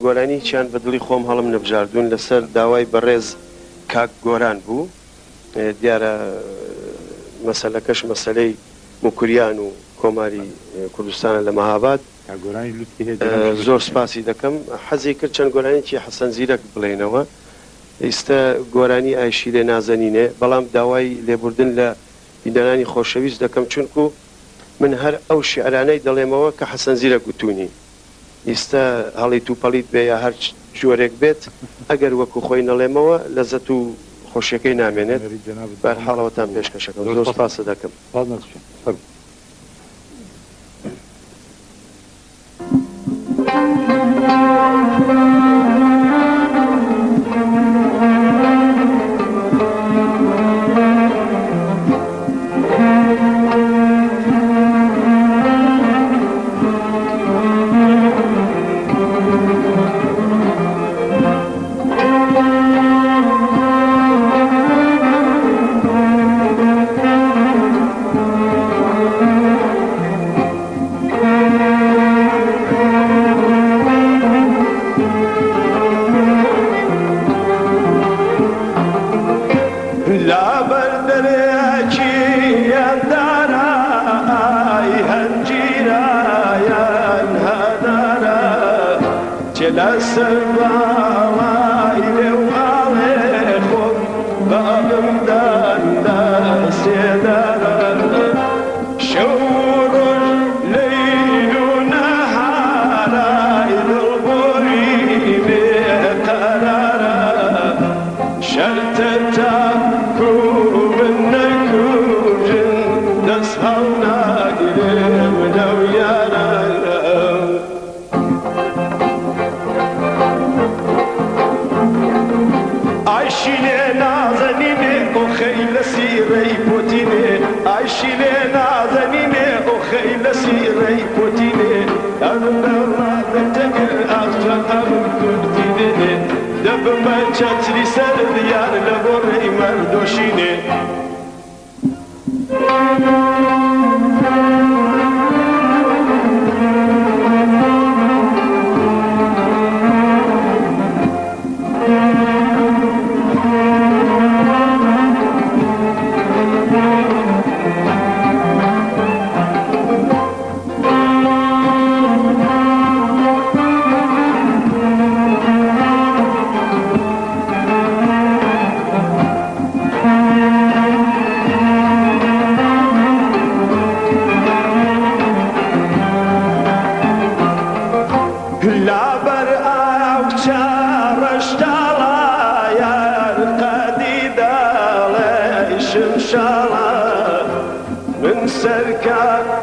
گۆرانی چیان بە دڵی خۆم هەڵم نەبژاردوون لەسەر داوای بەڕێز کاک گۆران بوو. دیارە مەسەلەکەش مەسەلەی موکوریان و کۆماری کوردستانە لە مەهاباد. زۆر سپاسی دەکەم. حەزی کرد چەند گۆرانێکی حەسەن زیرەک بڵێنەوە. ئێستا گۆرانی ئایشی لێ نازەنینێ، بەڵام داوای لێبوردن لە بیندانانی خۆشەویست دەکەم، چونکو من هەر ئەو شیعرانەی دەڵێمەوە کە حەسەن زیرەک گوتوونی. ئێستا هەڵی توپەڵیت بێ یا هەر جۆرێک بێت، ئەگەر وەکو خۆی نەڵێمەوە لەزەت و خۆشیەکەی نامێنێت. بەرحاڵەوەتان پێشکەشەکەم. زۆر سپاس دەکەم. چتری سر دیار لبوری مردوشینه من سركان